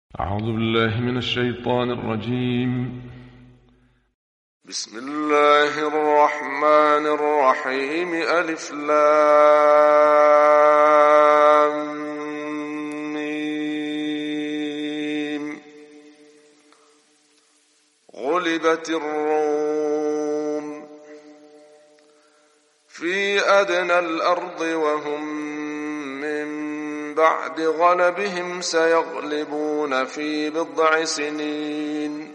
أعوذ بالله من الشيطان الرجيم. بسم الله الرحمن الرحيم. ألف لام ميم. غلبت الروم في أدنى الأرض وهم بعد غلبهم سيغلبون في بضع سنين.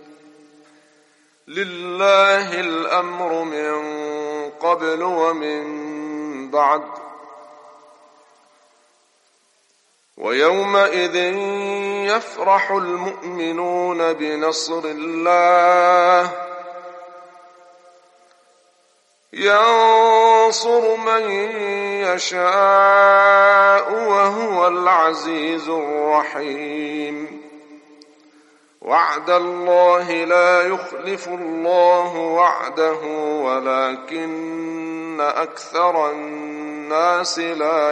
لله الأمر من قبل ومن بعد، ويومئذ يفرح المؤمنون بنصر الله، ينصر من يشاء وهو العزيز الرحيم. وعد الله لا يخلف الله وعده ولكن أكثر الناس لا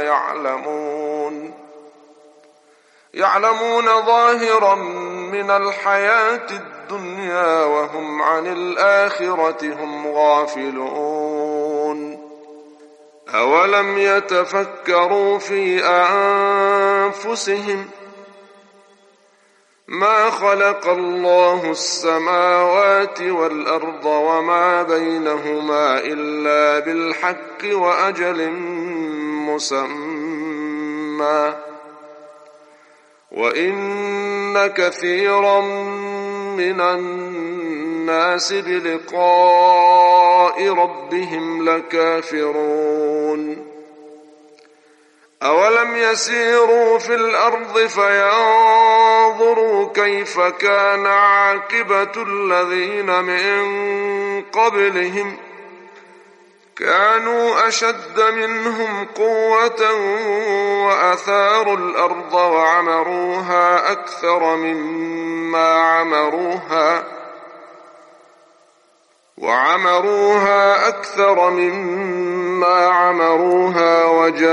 يعلمون ظاهرا من الحياة الدنيا وهم عن الآخرة هم غافلون. أولم يتفكروا في أنفسهم ما خلق الله السماوات والأرض وما بينهما إلا بالحق وأجل مسمى، وإن كثيرا من الناس بلقاء ربهم لكافرون. أولم يسيروا في الأرض فينظروا كيف كان عاقبة الذين من قبلهم، كانوا أشد منهم قوة وأثاروا الأرض وعمروها أكثر مما عمروها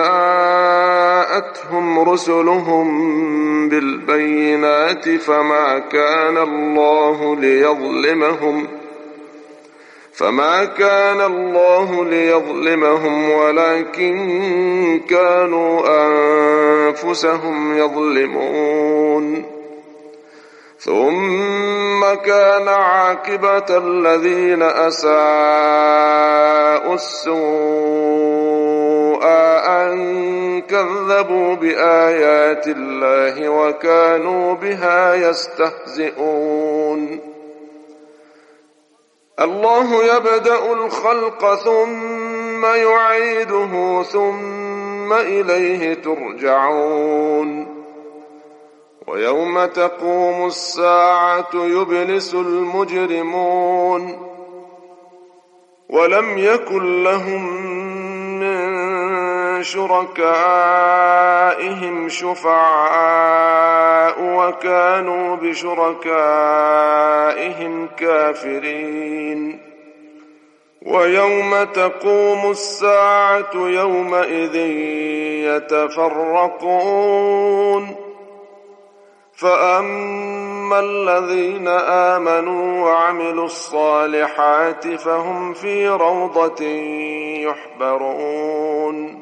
وجاءتهم رسلهم بالبينات فما كان الله ليظلمهم ولكن كانوا أنفسهم يظلمون. ثم كان عاقبة الذين أساءوا السوء أن كذبوا بآيات الله وكانوا بها يستهزئون. الله يبدأ الخلق ثم يعيده ثم إليه ترجعون. ويوم تقوم الساعة يبلس المجرمون ولم يكن لهم من شركائهم شفعاء وكانوا بشركائهم كافرين. ويوم تقوم الساعة يومئذ يتفرقون، فأما الذين آمنوا وعملوا الصالحات فهم في روضة يحبرون،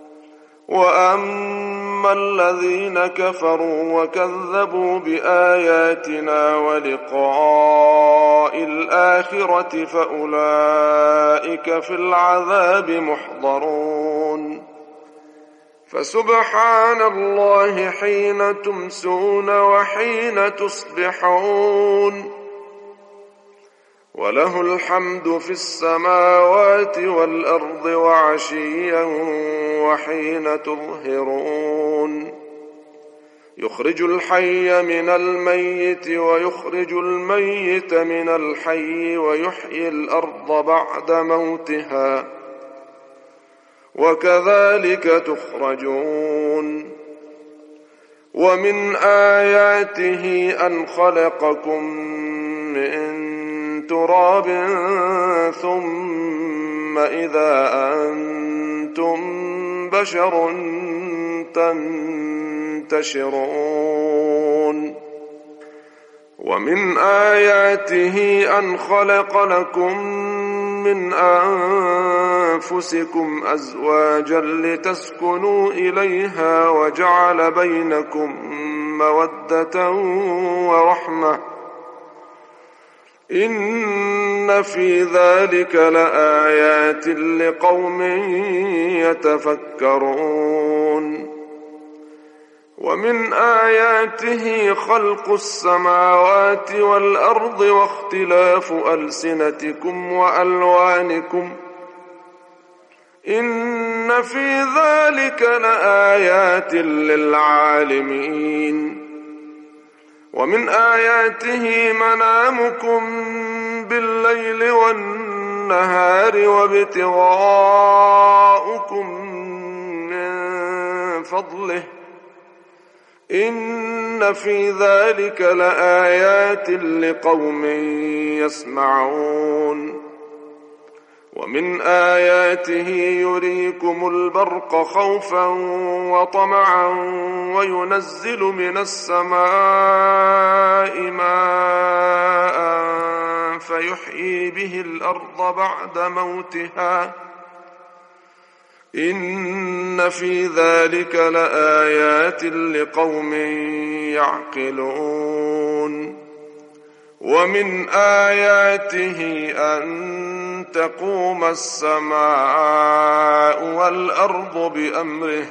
وأما الذين كفروا وكذبوا بآياتنا ولقاء الآخرة فأولئك في العذاب محضرون. فسبحان الله حين تمسون وحين تصبحون، وله الحمد في السماوات والأرض وعشيا وحين تظهرون. يخرج الحي من الميت ويخرج الميت من الحي ويحيي الأرض بعد موتها وكذلك تخرجون. ومن آياته أن خلقكم من تراب ثم إذا أنتم بشر تنتشرون. ومن آياته أن خلق لكم من أنفسكم أزواجا لتسكنوا إليها وجعل بينكم مودة ورحمة إن في ذلك لآيات لقوم يتفكرون ومن آياته خلق السماوات والأرض واختلاف ألسنتكم وألوانكم إن في ذلك لآيات للعالمين ومن آياته منامكم بالليل والنهار وابتغاؤكم من فضله إن في ذلك لآيات لقوم يسمعون ومن آياته يريكم البرق خوفا وطمعا وينزل من السماء ماء فيحيي به الأرض بعد موتها إن في ذلك لآيات لقوم يعقلون ومن آياته أن تقوم السماء والأرض بأمره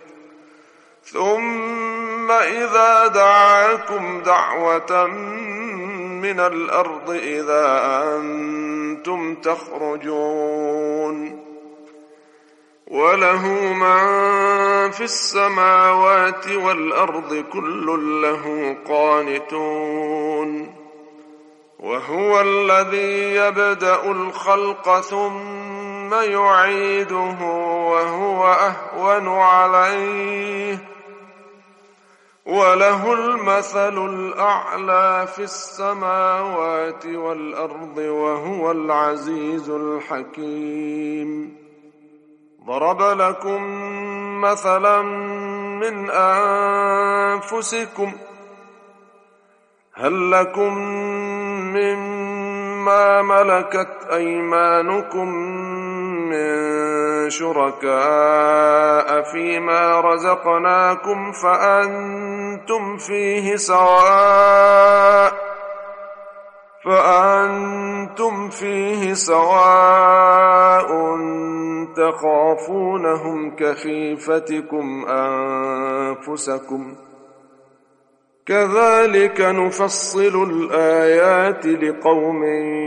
ثم إذا دعاكم دعوة من الأرض إذا أنتم تخرجون وله من في السماوات والأرض كل له قانتون وهو الذي يبدأ الخلق ثم يعيده وهو أهون عليه وله المثل الأعلى في السماوات والأرض وهو العزيز الحكيم ضرب لكم مثلا من أنفسكم هل لكم مما ملكت أيمانكم من شركاء فيما رزقناكم فأنتم فيه سواء تخافونهم كخيفتكم أنفسكم كذلك نفصل الآيات لقوم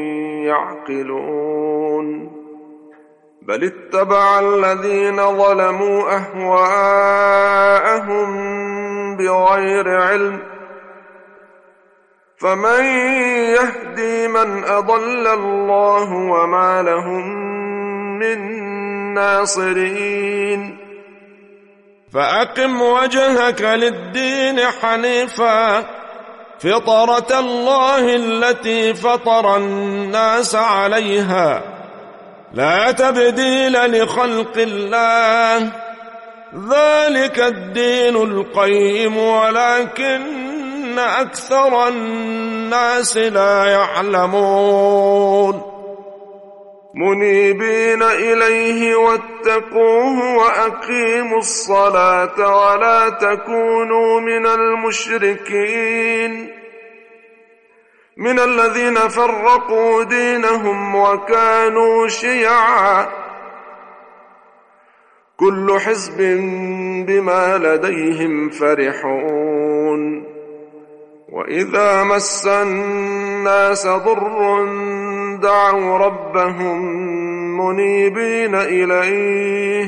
يعقلون بل اتبع الذين ظلموا أهواءهم بغير علم فمن يهدي من أضل الله وما لهم من ناصرين فأقم وجهك للدين حنيفا فطرة الله التي فطر الناس عليها لا تبديل لخلق الله ذلك الدين القيم ولكن أكثر الناس لا يعلمون منيبين إليه واتقوه وأقيموا الصلاة ولا تكونوا من المشركين من الذين فرقوا دينهم وكانوا شيعا كل حزب بما لديهم فرحون وإذا مس الناس ضر دعوا ربهم منيبين إليه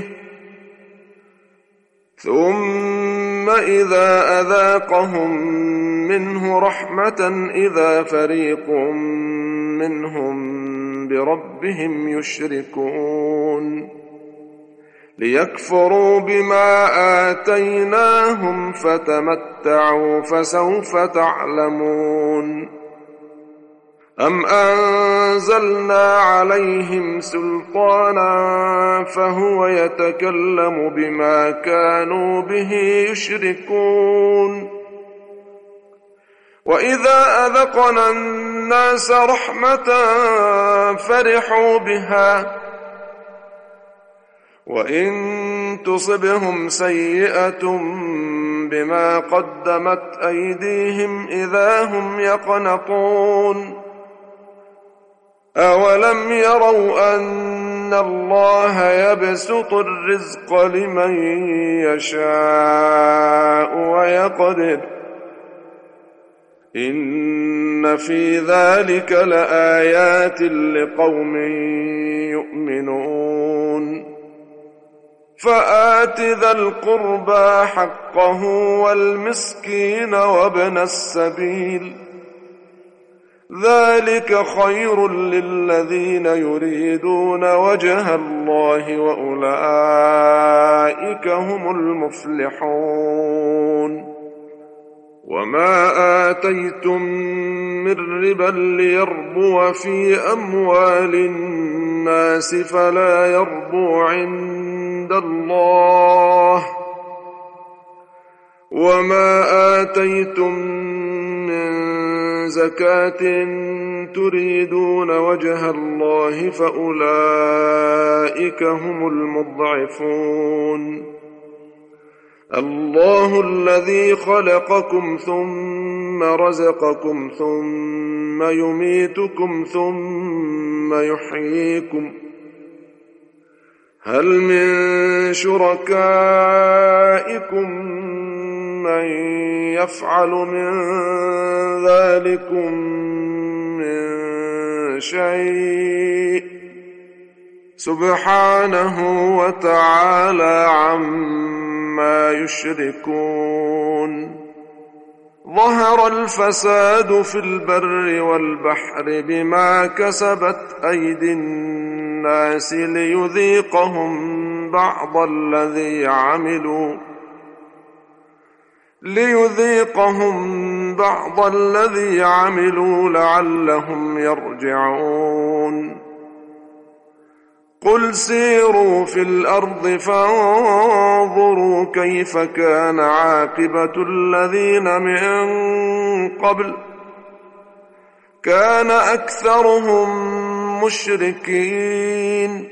ثم إذا أذاقهم منه رحمة إذا فريق منهم بربهم يشركون ليكفروا بما آتيناهم فتمتعوا فسوف تعلمون أم أنزلنا عليهم سلطانا فهو يتكلم بما كانوا به يشركون وإذا أذقنا الناس رحمة فرحوا بها وإن تصبهم سيئة بما قدمت أيديهم إذا هم يقنطون أولم يروا أن الله يبسط الرزق لمن يشاء ويقدر إن في ذلك لآيات لقوم يؤمنون فآت ذا القربى حقه والمسكين وابن السبيل ذلك خير للذين يريدون وجه الله وأولئك هم المفلحون وما آتيتم من ربا ليربو في أموال الناس فلا يربو عند الله وما آتيتم من زكاة تريدون وجه الله فأولئك هم المضعفون الله الذي خلقكم ثم رزقكم ثم يميتكم ثم يحييكم هل من شركائكم من يفعل من ذلكم من شيء سبحانه وتعالى عما يشركون ظهر الفساد في البر والبحر بما كسبت أيدي الناس ليذيقهم بعض الذي عملوا لعلهم يرجعون قل سيروا في الأرض فانظروا كيف كان عاقبة الذين من قبل كان أكثرهم مشركين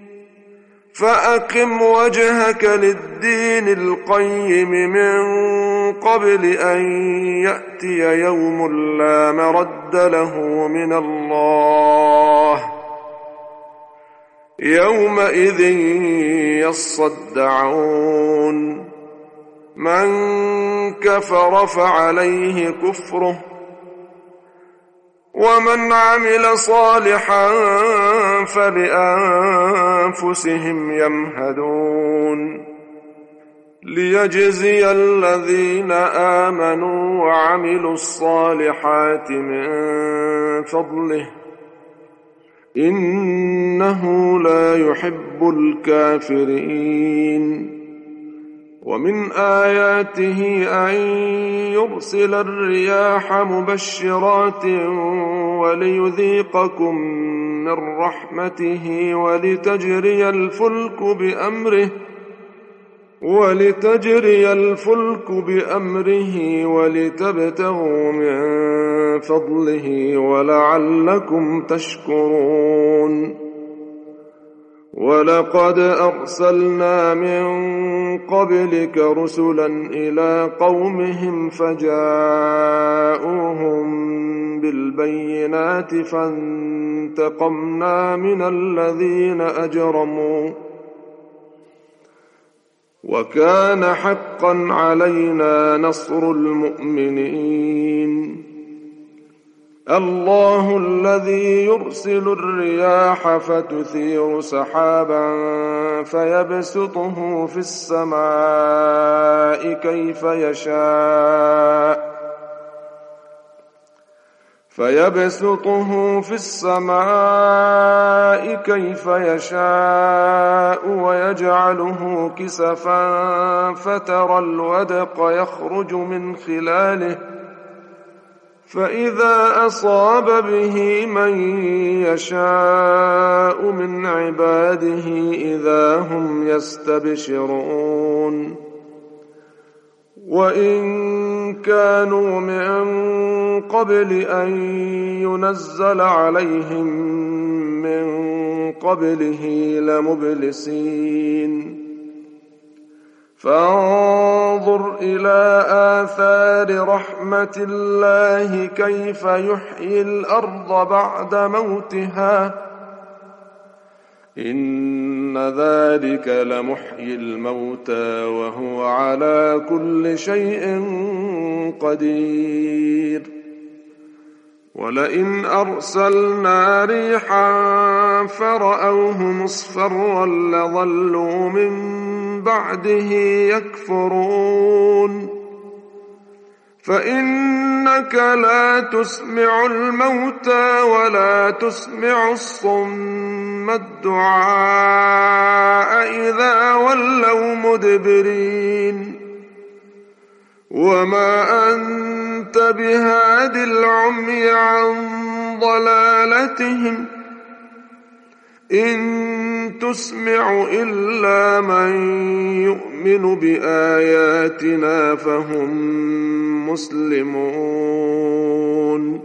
فأقم وجهك للدين القيم من قبل أن يأتي يوم لا مرد له من الله يومئذ يصدعون من كفر فعليه كفره ومن عمل صالحا فلأنفسهم يمهدون ليجزي الذين آمنوا وعملوا الصالحات من فضله إنه لا يحب الكافرين ومن آياته أن يرسل الرياح مبشرات وليذيقكم من رحمته ولتجري الفلك بأمره ولتبتغوا من فضله ولعلكم تشكرون ولقد أرسلنا من قبلك رسلا إلى قومهم فجاءوهم بالبينات فانتقمنا من الذين أجرموا وكان حقا علينا نصر المؤمنين الله الذي يرسل الرياح فتثير سحابا فيبسطه في السماء كيف يشاء ويجعله كسفا فترى الودق يخرج من خلاله فإذا أصاب به من يشاء من عباده إذا هم يستبشرون وإن كانوا من قبل أن ينزل عليهم من قبله لمبلسين فانظر إلى آثار رحمة الله كيف يحيي الأرض بعد موتها إن ذلك لمحيي الموتى وهو على كل شيء قدير ولئن أرسلنا ريحا فرأوه مصفرا لظلوا من بعده يكفرون فإنك لا تسمع الموتى ولا تسمع الصم الدعاء إذا ولوا مدبرين وما أنت بهاد العمي عن ضلالتهم إن تسمع إلا من يؤمن بآياتنا فهم مسلمون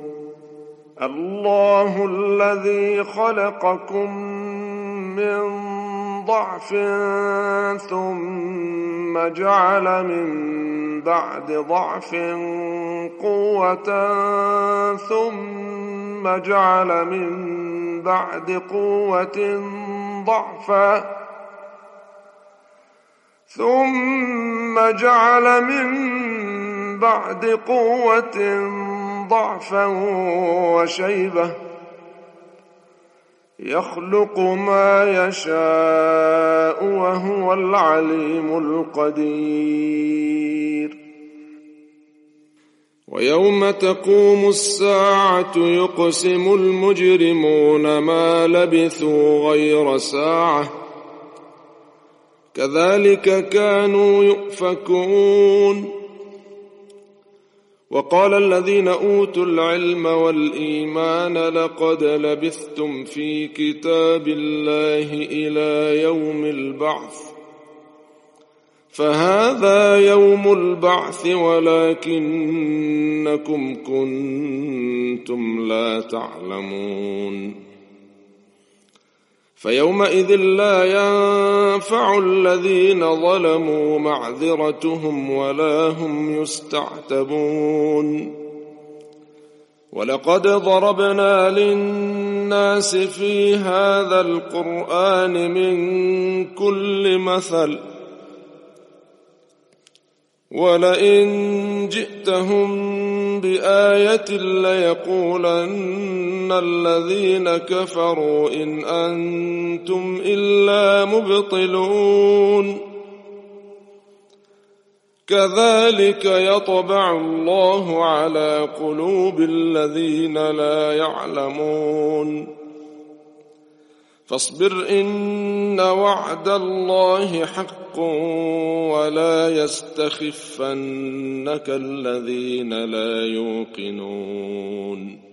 الله الذي خلقكم من ضعف ثم جعل من بعد ضعف قوة ثم جعل من بعد قوة ضعفا ثم جعل من بعد قوة ضعفا وشيبة يخلق ما يشاء وهو العليم القدير ويوم تقوم الساعة يقسم المجرمون ما لبثوا غير ساعة كذلك كانوا يؤفكون وقال الذين أوتوا العلم والإيمان لقد لبثتم في كتاب الله إلى يوم البعث فهذا يوم البعث ولكنكم كنتم لا تعلمون فيومئذ لا ينفع الذين ظلموا معذرتهم ولا هم يستعتبون ولقد ضربنا للناس في هذا القرآن من كل مثل ولئن جئتهم بآية ليقولن الذين كفروا إن أنتم إلا مبطلون كذلك يطبع الله على قلوب الذين لا يعلمون فاصبر إن وعد الله حق ولا يستخفنك الذين لا يوقنون